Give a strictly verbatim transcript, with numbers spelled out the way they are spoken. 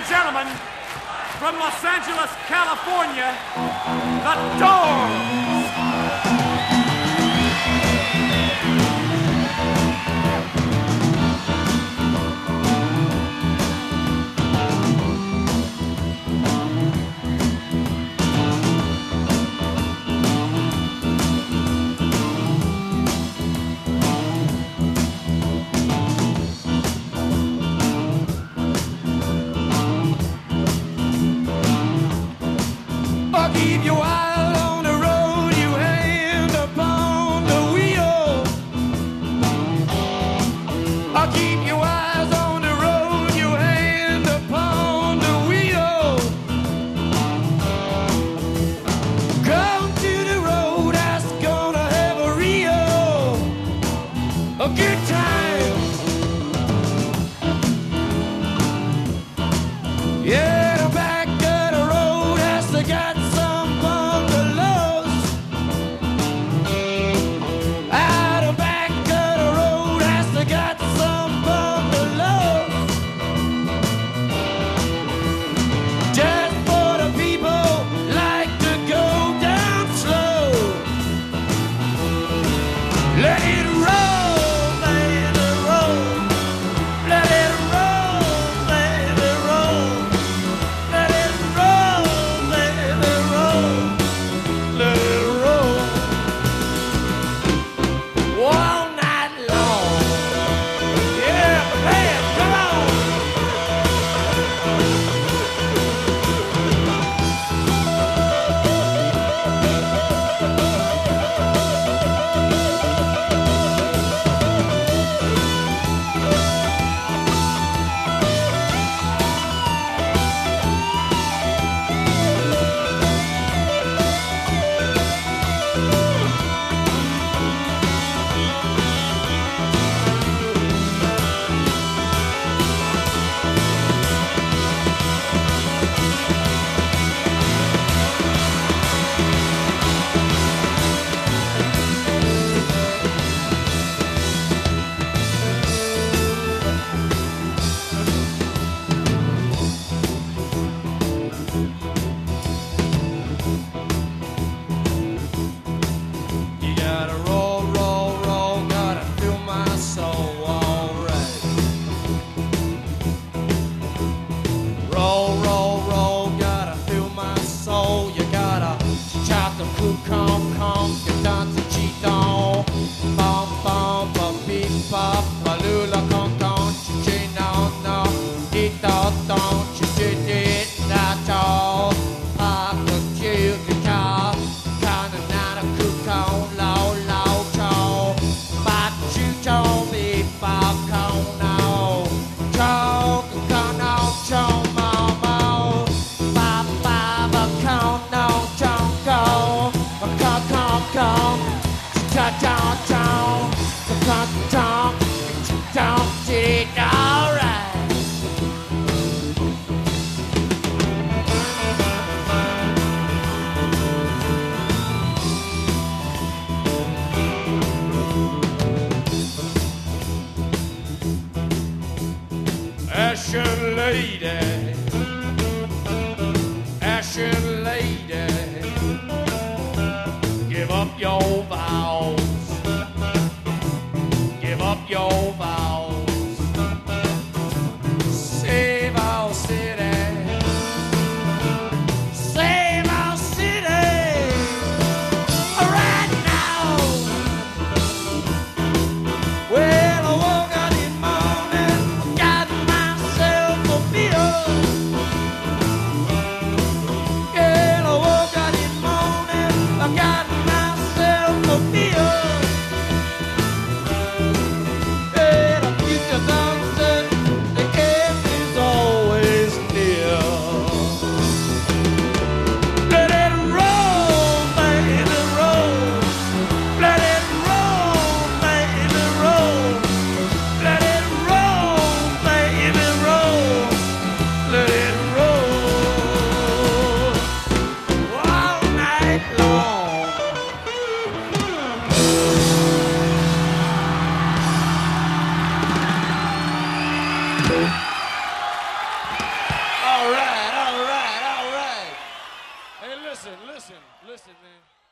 gentlemen, from Los Angeles, California, the Doors. Keep your eye on the road, you hand upon the wheel. I'll keep your eyes on the road, you hand upon the wheel. Come to the road, that's gonna have a real a good time. Yeah, the back of the road has to get let it roll, let it roll, let it roll, let it roll, let it roll, let it roll, let it roll, all night long. Yeah, man, come on. Roll, roll, roll, gotta fill my soul. You gotta chop the cool, come, come, get down to cheat on. Bum, bum, bum, beep, pop, balula, con, con, chi, no, no, eat, don't you did it, that's all. I could kill the car, kinda not a cook on, low, low, tall. But you told me, Bob, come now. Talk, come on, chong. Come, ta ta ta, ta ta ta, did it all right. Listen, listen, man.